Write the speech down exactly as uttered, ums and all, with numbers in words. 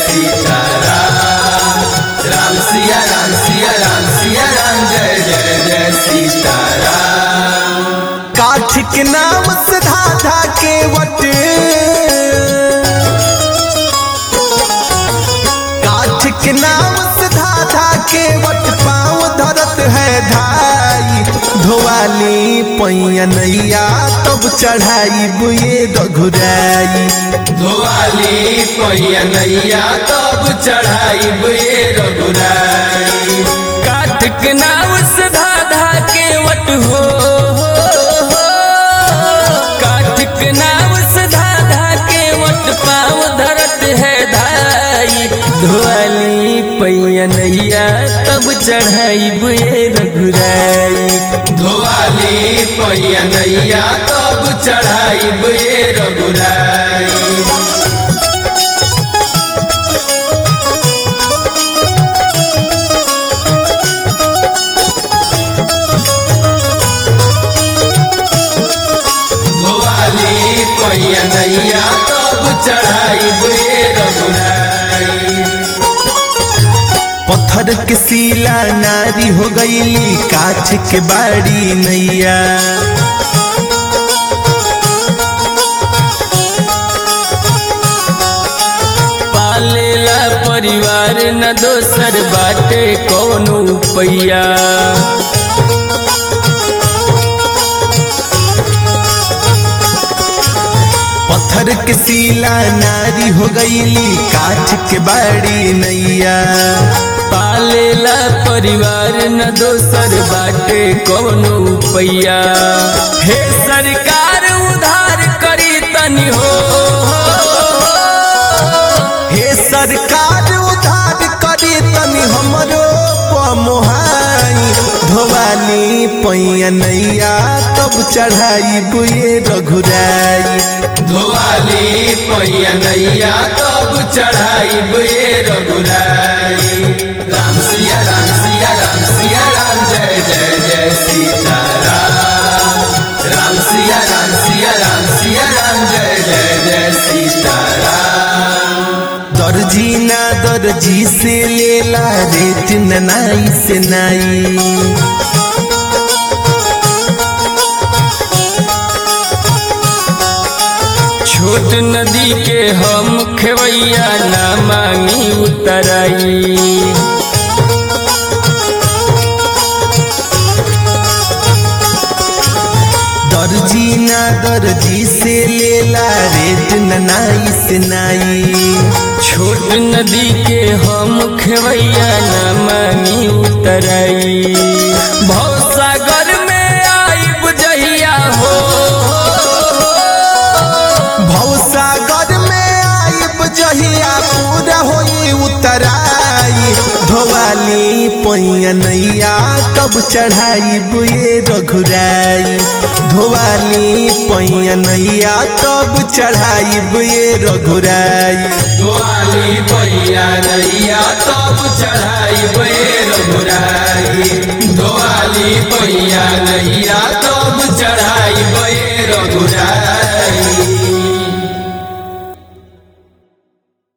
सीताराम। राम सिया राम सिया राम सिया राम जय जय जय सीताराम। काठ के नाम से धाधा के वट, काठ के नाम से धाधा के वट पाँव धरत है धाई। धोवाली पैया नैया तब चढ़ाई बुए रघुराई। धोवाली पैया नैया तब चढ़ाई बुए रघुराई। काठ के नाम से धाधा के वट हो, काठ के नाम से धाधा के वट पाँव धरत है धाई। धोवाली पैया नैया तब चढ़ाई बुए रघुराई। धोवाली पैया नैया तब चढ़ाई बुए रघुराई। धोवाली पैया नैया तब चढ़ाई बुए रघुराई। पत्थर के सीला नारी हो गईली काठ के बाड़ी नैया। पालेला परिवार न दोसर बाटे कौनो पैया। पत्थर के सीला नारी हो गईली काठ के बाड़ी नैया। पालेला परिवार न दोसर बाटे कौनो पैया। हे सरकार उधार करी तनी हो, हे सरकार उधार करी तनी हमरो पमोहाई। धोवाली पैया नैया तब चढ़ाई बुए रघुराई। धोवाली पैया नैया तब चढ़ाई बुए रघुराई। राम सिया राम सिया राम सिया राम जय जय जय सीताराम। राम सिया राम सिया राम सिया राम जय जय जय सीताराम। दर्जी ना दर्जी से लेला रेट न नाई से नाई। छोट नदी के हम खेवैया ना मांगी उतराई। दर्जी ना दर्जी से लेला रेट न नाई से नाई। छोट नदी के हम खेवैया ना मांगी उतराई। भवसागर में आई बुझैया हो, भवसागर में आई बुझैया पूरा होई उतराई। धोवाली पैया नैया तब चढ़ाई बुए रघुराई। धोवाली पैया नैया तब चढ़ाई बुए रघुराई। धोवाली पैया नैया तब चढ़ाई बुए रघुराई। धोवाली पैया नैया